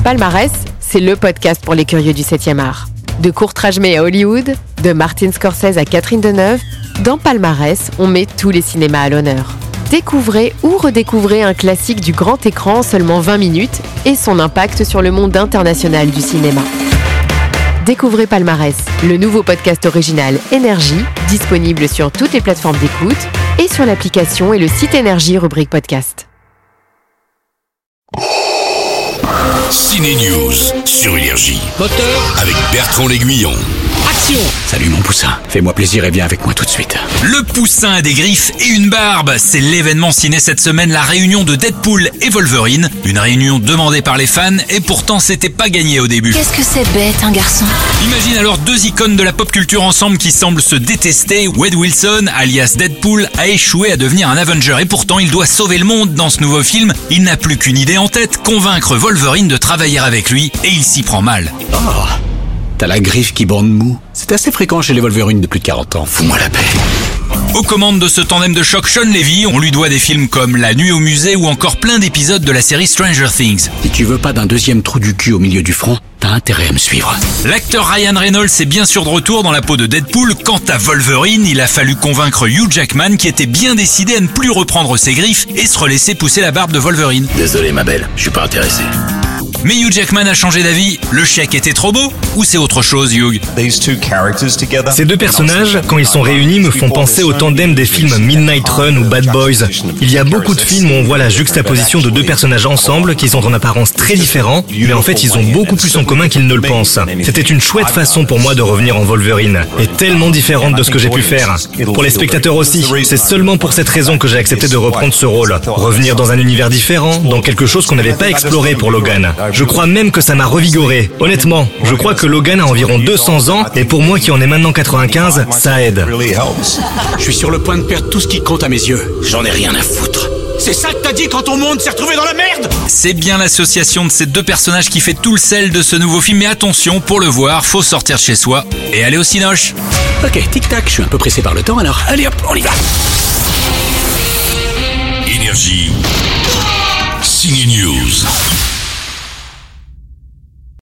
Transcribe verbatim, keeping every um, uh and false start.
Palmarès, c'est le podcast pour les curieux du septième art. De Kurt Rajmé à Hollywood, de Martin Scorsese à Catherine Deneuve, dans Palmarès, on met tous les cinémas à l'honneur. Découvrez ou redécouvrez un classique du grand écran en seulement vingt minutes et son impact sur le monde international du cinéma. Découvrez Palmarès, le nouveau podcast original Énergie, disponible sur toutes les plateformes d'écoute et sur l'application et le site Énergie rubrique podcast. Ciné News sur Énergie. Moteur avec Bertrand L'Aiguillon. Action. Salut mon poussin, fais-moi plaisir et viens avec moi tout de suite. Le poussin a des griffes et une barbe. C'est l'événement ciné cette semaine, la réunion de Deadpool et Wolverine. Une réunion demandée par les fans et pourtant c'était pas gagné au début. Qu'est-ce que c'est bête, un garçon. Imagine alors deux icônes de la pop culture ensemble qui semblent se détester. Wade Wilson, alias Deadpool, a échoué à devenir un Avenger et pourtant il doit sauver le monde dans ce nouveau film. Il n'a plus qu'une idée en tête, convaincre Wolverine de travailler avec lui et il s'y prend mal. Oh, t'as la griffe qui bande mou. C'est assez fréquent chez les Wolverines de plus de quarante ans. Fous-moi la paix. Aux commandes de ce tandem de choc, Sean Levy, on lui doit des films comme La Nuit au musée ou encore plein d'épisodes de la série Stranger Things. Si tu veux pas d'un deuxième trou du cul au milieu du front, t'as intérêt à me suivre. L'acteur Ryan Reynolds est bien sûr de retour dans la peau de Deadpool. Quant à Wolverine, il a fallu convaincre Hugh Jackman qui était bien décidé à ne plus reprendre ses griffes et se relaisser pousser la barbe de Wolverine. Désolé ma belle, je suis pas intéressé. Mais Hugh Jackman a changé d'avis. Le chèque était trop beau ou c'est autre chose, Hugh? Ces deux personnages, quand ils sont réunis, me font penser au tandem des films Midnight Run ou Bad Boys. Il y a beaucoup de films où on voit la juxtaposition de deux personnages ensemble qui sont en apparence très différents, mais en fait ils ont beaucoup plus en commun qu'ils ne le pensent. C'était une chouette façon pour moi de revenir en Wolverine, et tellement différente de ce que j'ai pu faire. Pour les spectateurs aussi, c'est seulement pour cette raison que j'ai accepté de reprendre ce rôle. Revenir dans un univers différent, dans quelque chose qu'on n'avait pas exploré pour Logan. Je crois même que ça m'a revigoré. Honnêtement, je crois que Logan a environ deux cents ans, et pour moi qui en ai maintenant quatre-vingt-quinze, ça aide. Je suis sur le point de perdre tout ce qui compte à mes yeux. J'en ai rien à foutre. C'est ça que t'as dit quand ton monde s'est retrouvé dans la merde? C'est bien l'association de ces deux personnages qui fait tout le sel de ce nouveau film. Mais attention, pour le voir, faut sortir de chez soi et aller au cinoche. Ok, tic-tac, je suis un peu pressé par le temps alors. Allez hop, on y va. Énergie. Ciné News.